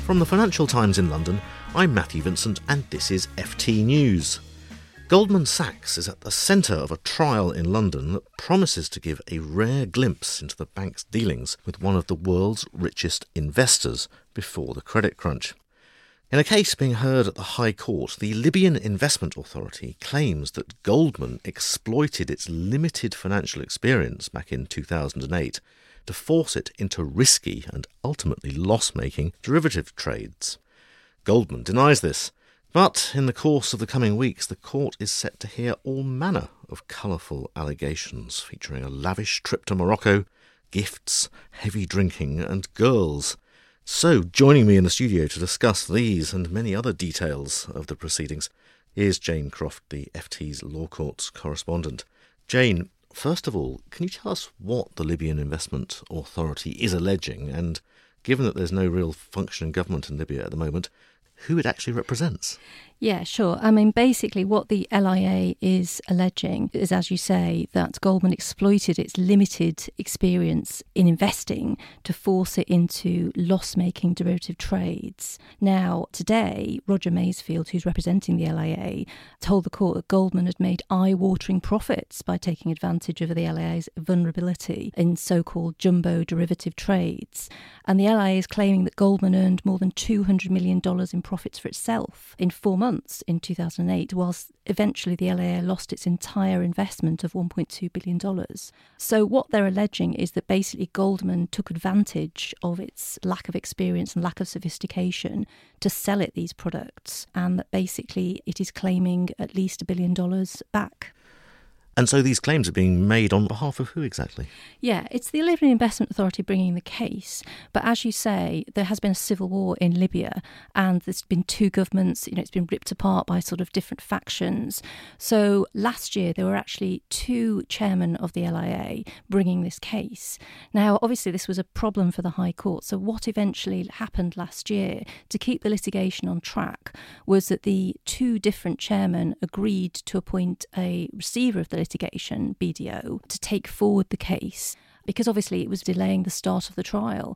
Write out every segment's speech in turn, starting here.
From the Financial Times in London, I'm Matthew Vincent and this is FT News. Goldman Sachs is at the centre of a trial in London that promises to give a rare glimpse into the bank's dealings with one of the world's richest investors before the credit crunch. In a case being heard at the High Court, the Libyan Investment Authority claims that Goldman exploited its limited financial experience back in 2008 to force it into risky and ultimately loss-making derivative trades. Goldman denies this, but in the course of the coming weeks, the court is set to hear all manner of colourful allegations featuring a lavish trip to Morocco, gifts, heavy drinking and girls. So, joining me in the studio to discuss these and many other details of the proceedings is Jane Croft, the FT's Law Courts correspondent. Jane, first of all, can you tell us what the Libyan Investment Authority is alleging, and given that there's no real functioning government in Libya at the moment, who it actually represents? Yeah, sure. I mean, basically what the LIA is alleging is, as you say, that Goldman exploited its limited experience in investing to force it into loss-making derivative trades. Now, today, Roger Maysfield, who's representing the LIA, told the court that Goldman had made eye-watering profits by taking advantage of the LIA's vulnerability in so-called jumbo derivative trades. And the LIA is claiming that Goldman earned more than $200 million in profits for itself in 4 months in 2008, whilst eventually the LIA lost its entire investment of $1.2 billion. So what they're alleging is that basically Goldman took advantage of its lack of experience and lack of sophistication to sell it these products, and that basically it is claiming at least $1 billion back. And so these claims are being made on behalf of who exactly? Yeah, it's the Libyan Investment Authority bringing the case. But as you say, there has been a civil war in Libya and there's been two governments, it's been ripped apart by sort of different factions. So last year there were actually two chairmen of the LIA bringing this case. Now, obviously this was a problem for the High Court. So what eventually happened last year to keep the litigation on track was that the two different chairmen agreed to appoint a receiver of the litigation, BDO, to take forward the case, because obviously it was delaying the start of the trial.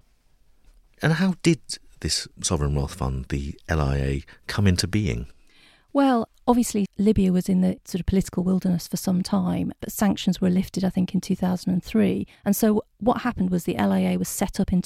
And how did this sovereign wealth fund, the LIA, come into being? Well, obviously Libya was in the sort of political wilderness for some time, but sanctions were lifted, I think, in 2003. And so what happened was the LIA was set up in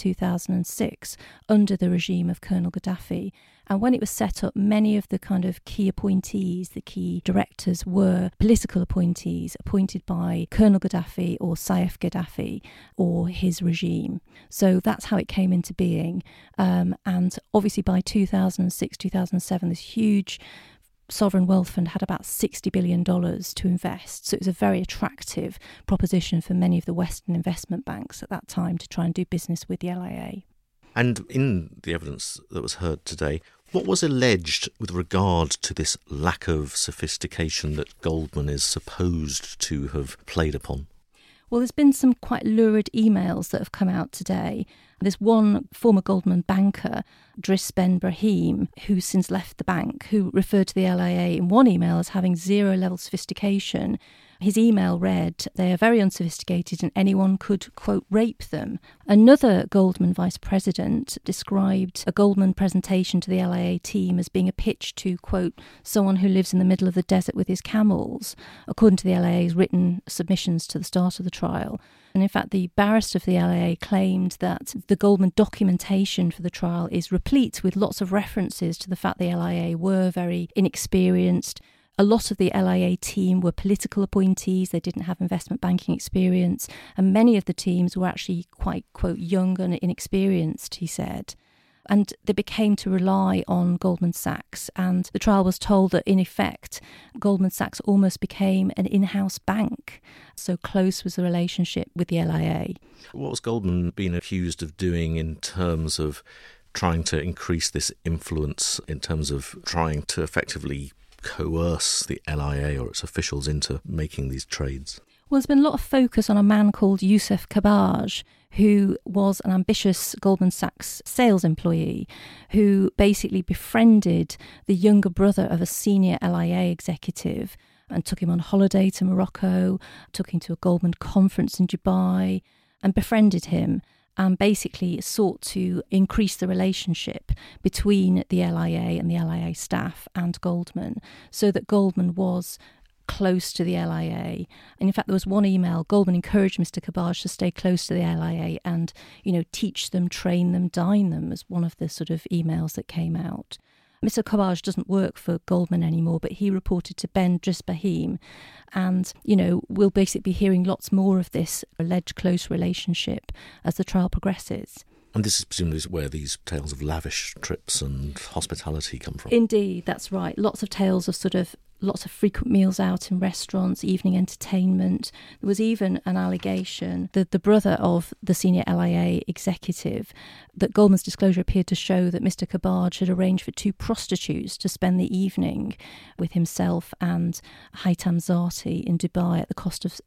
2006 under the regime of Colonel Gaddafi. And when it was set up, many of the kind of key appointees, the key directors, were political appointees appointed by Colonel Gaddafi or Saif Gaddafi or his regime. So that's how it came into being. And obviously by 2006, 2007, this huge sovereign wealth fund had about $60 billion to invest. So it was a very attractive proposition for many of the Western investment banks at that time to try and do business with the LIA. And in the evidence that was heard today, what was alleged with regard to this lack of sophistication that Goldman is supposed to have played upon? Well, there's been some quite lurid emails that have come out today. There's one former Goldman banker, Driss Ben Brahim, who's since left the bank, who referred to the LIA in one email as having zero-level sophistication. His email read, "They are very unsophisticated and anyone could, quote, rape them." Another Goldman vice president described a Goldman presentation to the LIA team as being a pitch to, quote, someone who lives in the middle of the desert with his camels, according to the LIA's written submissions to the start of the trial. And in fact, the barrister of the LIA claimed that the Goldman documentation for the trial is replete with lots of references to the fact the LIA were very inexperienced. A lot of the LIA team were political appointees. They didn't have investment banking experience. And many of the teams were actually quite, quote, young and inexperienced, he said. And they became to rely on Goldman Sachs. And the trial was told that, in effect, Goldman Sachs almost became an in-house bank. So close was the relationship with the LIA. What was Goldman being accused of doing in terms of trying to increase this influence, in terms of trying to effectively coerce the LIA or its officials into making these trades? Well, there's been a lot of focus on a man called Youssef Kabaj, who was an ambitious Goldman Sachs sales employee who basically befriended the younger brother of a senior LIA executive and took him on holiday to Morocco, took him to a Goldman conference in Dubai and befriended him. and basically sought to increase the relationship between the LIA and the LIA staff and Goldman, so that Goldman was close to the LIA. And in fact, there was one email, Goldman encouraged Mr. Kabaj to stay close to the LIA and, teach them, train them, dine them, as one of the sort of emails that came out. Mr. Kabaj doesn't work for Goldman anymore, but he reported to Ben Drisbahim. And, we'll basically be hearing lots more of this alleged close relationship as the trial progresses. And this is presumably where these tales of lavish trips and hospitality come from. Indeed, that's right. Lots of tales of lots of frequent meals out in restaurants, evening entertainment. There was even an allegation that the brother of the senior LIA executive, that Goldman's disclosure appeared to show that Mr. Kabaj had arranged for 2 prostitutes to spend the evening with himself and Haitham Zati in Dubai at the cost of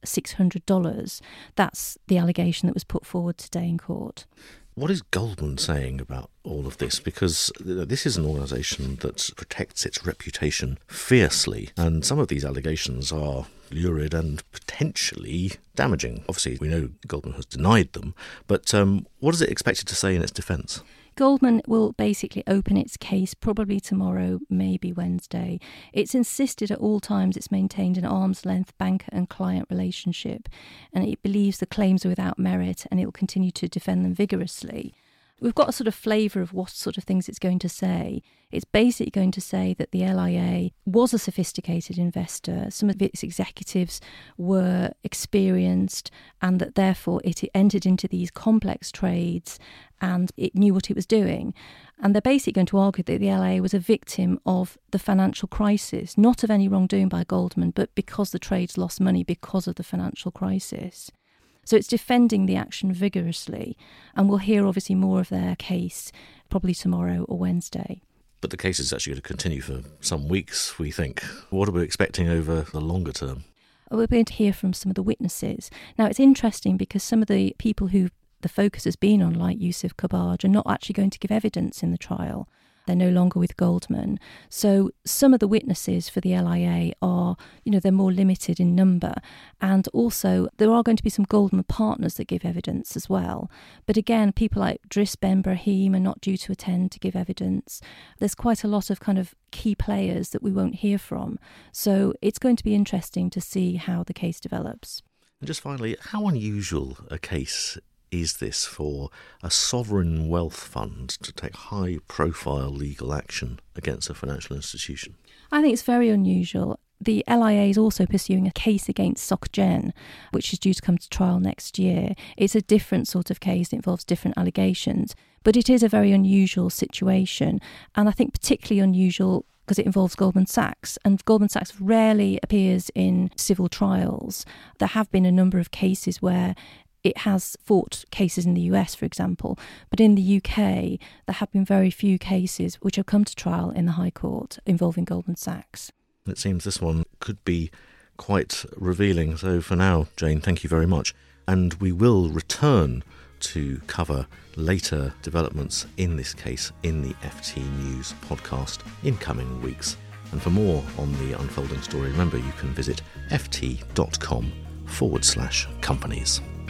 $600. That's the allegation that was put forward today in court. What is Goldman saying about all of this? Because this is an organisation that protects its reputation fiercely, and some of these allegations are lurid and potentially damaging. Obviously, we know Goldman has denied them, but what is it expected to say in its defence? Goldman will basically open its case probably tomorrow, maybe Wednesday. It's insisted at all times it's maintained an arm's length banker and client relationship, and it believes the claims are without merit, and it will continue to defend them vigorously. We've got a sort of flavour of what sort of things it's going to say. It's basically going to say that the LIA was a sophisticated investor. Some of its executives were experienced, and that therefore it entered into these complex trades and it knew what it was doing. And they're basically going to argue that the LIA was a victim of the financial crisis, not of any wrongdoing by Goldman, but because the trades lost money because of the financial crisis. So it's defending the action vigorously, and we'll hear obviously more of their case probably tomorrow or Wednesday. But the case is actually going to continue for some weeks, we think. What are we expecting over the longer term? We're going to hear from some of the witnesses. Now, it's interesting because some of the people who the focus has been on, like Yusuf Kabaj, are not actually going to give evidence in the trial. They're no longer with Goldman. So some of the witnesses for the LIA are, they're more limited in number. And also there are going to be some Goldman partners that give evidence as well. But again, people like Driss Ben Brahim are not due to attend to give evidence. There's quite a lot of kind of key players that we won't hear from. So it's going to be interesting to see how the case develops. And just finally, how unusual a case is this for a sovereign wealth fund to take high-profile legal action against a financial institution? I think it's very unusual. The LIA is also pursuing a case against SocGen, which is due to come to trial next year. It's a different sort of case. It involves different allegations. But it is a very unusual situation, and I think particularly unusual because it involves Goldman Sachs, and Goldman Sachs rarely appears in civil trials. There have been a number of cases where it has fought cases in the US, for example, but in the UK, there have been very few cases which have come to trial in the High Court involving Goldman Sachs. It seems this one could be quite revealing. So for now, Jane, thank you very much. And we will return to cover later developments in this case in the FT News podcast in coming weeks. And for more on the unfolding story, remember you can visit ft.com/companies.